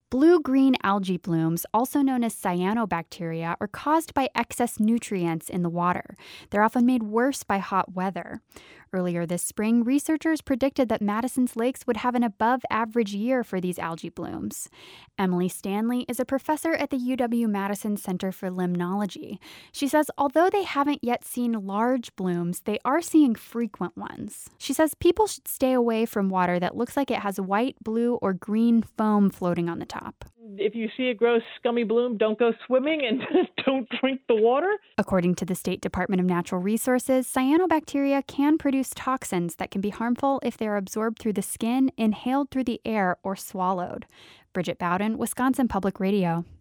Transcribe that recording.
Blue-green algae blooms, also known as cyanobacteria, are caused by excess nutrients in the water. They're often made worse by hot weather. Earlier this spring, researchers predicted that Madison's lakes would have an above-average year for these algae blooms. Emily Stanley is a professor at the UW-Madison Center for Limnology. She says although they haven't yet seen large blooms, they are seeing frequent ones. She says people should stay away from water that looks like it has white, blue, or green foam floating on the top. If you see a gross, scummy bloom, don't go swimming and don't drink the water. According to the State Department of Natural Resources, cyanobacteria can produce toxins that can be harmful if they're absorbed through the skin, inhaled through the air, or swallowed. Bridget Bowden, Wisconsin Public Radio.